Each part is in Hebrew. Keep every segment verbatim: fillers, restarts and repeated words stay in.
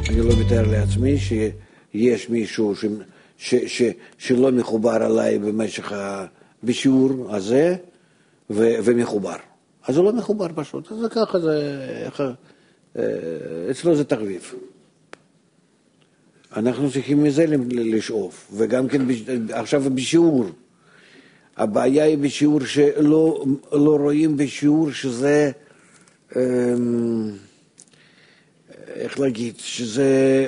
אני לא מתאר לעצמי שיש מישהו ש, ש, ש, שלא מחובר עליי במשך ה, בשיעור הזה ו, ומחובר. אז הוא לא מחובר פשוט. אז זה ככה, זה, איך, אצלו זה תחביב. אנחנו צריכים מזה לשאוף, וגם כן עכשיו בשיעור. הבעיה היא בשיעור שלא לא רואים בשיעור שזה, איך להגיד, שזה,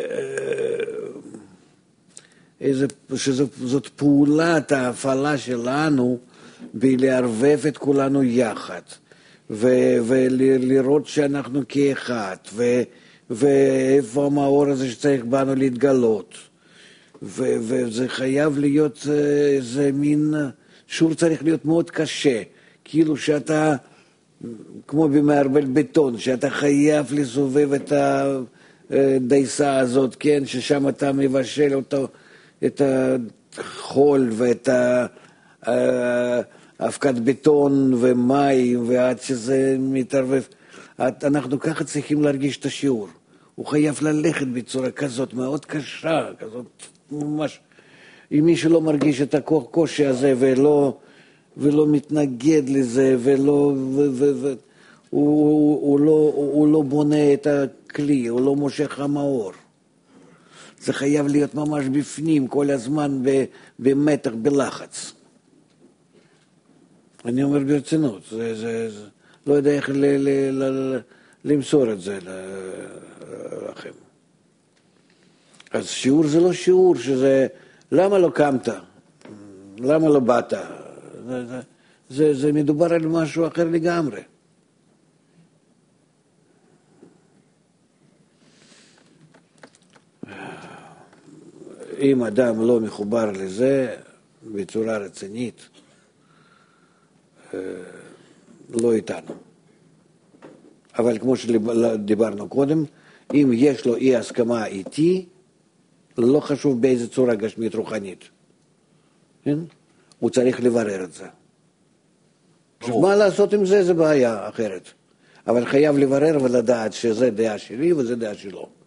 איזה, שזאת פעולת ההפעלה שלנו בלערבב את כולנו יחד, ו- ולראות שאנחנו כאחד, ו- ואיפה המאור הזה שצריך בנו להתגלות, ו- וזה חייב להיות איזה מין, שיעור צריך להיות מאוד קשה, כאילו שאתה, כמו במערבל בטון, שאתה חייב לסובב את הדייסה הזאת, כן, ששם אתה מבשל אותו, את החול ואת האבקת בטון ומים, ועד שזה מתערבב. אנחנו ככה צריכים להרגיש את השיעור. הוא חייב ללכת בצורה כזאת מאוד קשה, כזאת ממש. אם מי שלא מרגיש את הקושי הזה ולא, ולא מתנגד לזה, ולא, ו, ו, ו, הוא, הוא, לא, הוא לא בונה את הכלי, הוא לא מושך המאור. זה חייב להיות ממש בפנים, כל הזמן במתח, בלחץ. אני אומר ברצינות, זה, זה, זה, לא יודע איך ל, ל, ל, ל, למסור את זה לכם. אז שיעור זה לא שיעור, שזה, למה לא קמת? למה לא באת? זה, זה, זה, זה מדובר על משהו אחר לגמרי. אם אדם לא מחובר לזה בצורה רצינית, לא איתנו. אבל כמו שדיברנו קודם, אם יש לו אי הסכמה איתי, לא חשוב באיזה צורה גשמית רוחנית. כן? הוא צריך לברר את זה. עכשיו, מה לעשות עם זה? זה בעיה אחרת. אבל חייב לברר ולדעת שזה דעה שלי וזה דעה שלו.